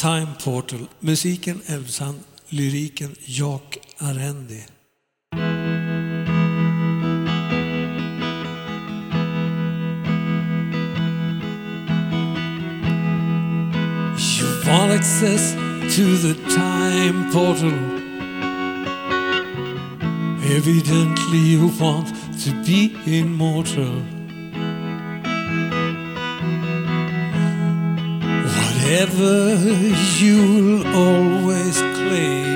Time Portal. Musiken Elfsand, lyriken Jack Arendi. You want access to the time portal. Evidently you want to be immortal. Whatever you'll always claim,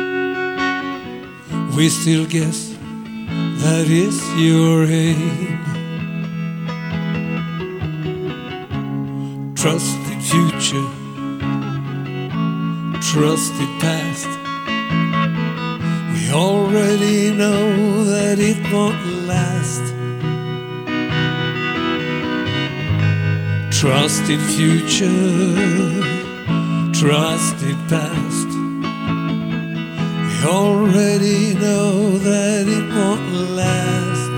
we still guess that is your aim. Trust the future, trust the past. We already know that it won't last. Trusted future, trusted past. We already know that it won't last.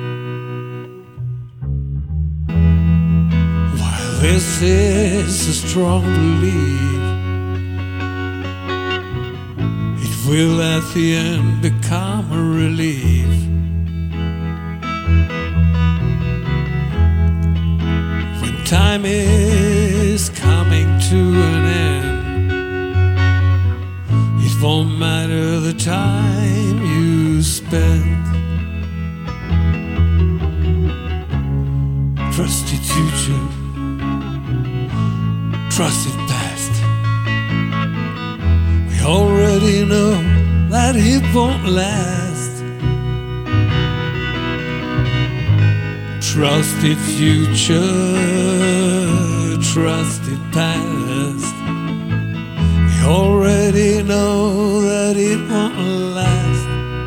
While this is a strong belief, it will at the end become a relief. Time is coming to an end. It won't matter the time you spend. Trusted future, trusted past. We already know that it won't last. Trusted future, trusted past. We already know that it won't last.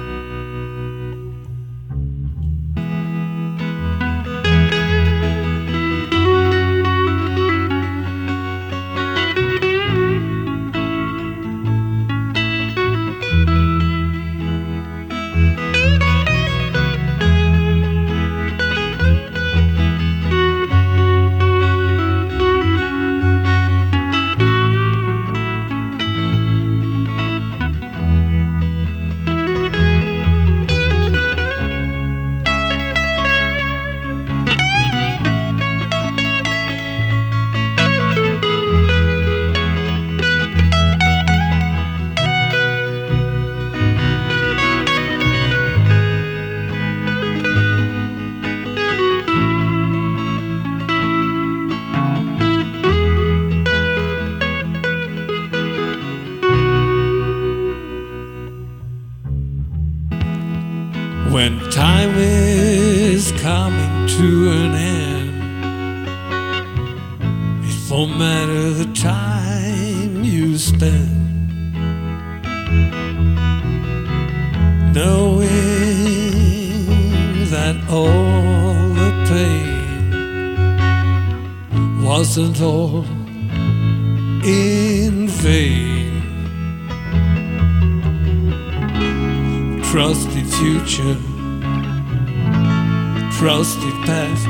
When time is coming to an end, it won't matter the time you spend. Knowing that all the pain wasn't all in vain. Trusted future, trusted past.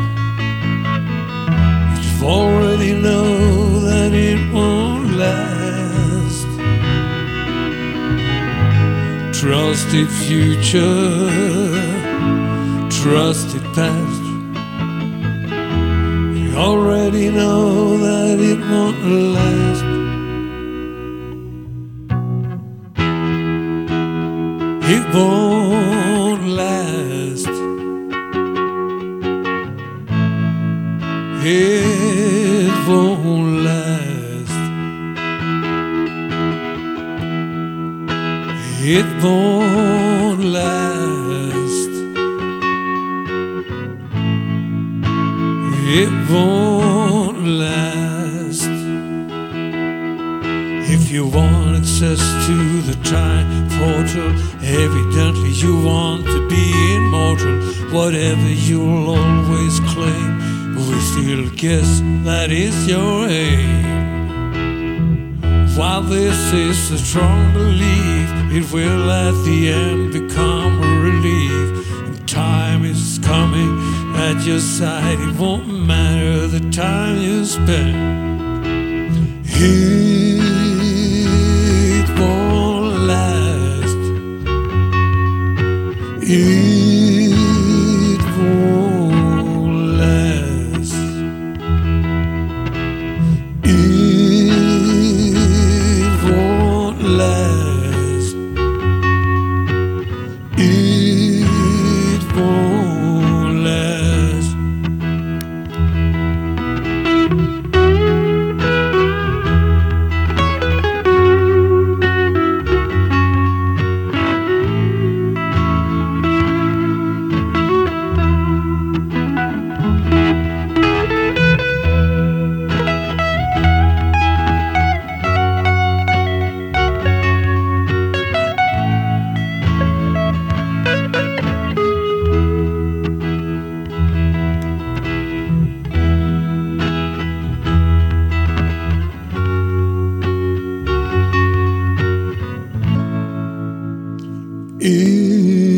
You already know that it won't last. Trusted future, trusted past. You already know that it won't last. It won't last. It won't last. It won't last. It won't last. If you want access to the time portal, evidently you want to be immortal. Whatever you'll always claim, we still guess that is your aim. While this is a strong belief, it will at the end become a relief. And time is coming at your side, it won't matter the time you spend. Here in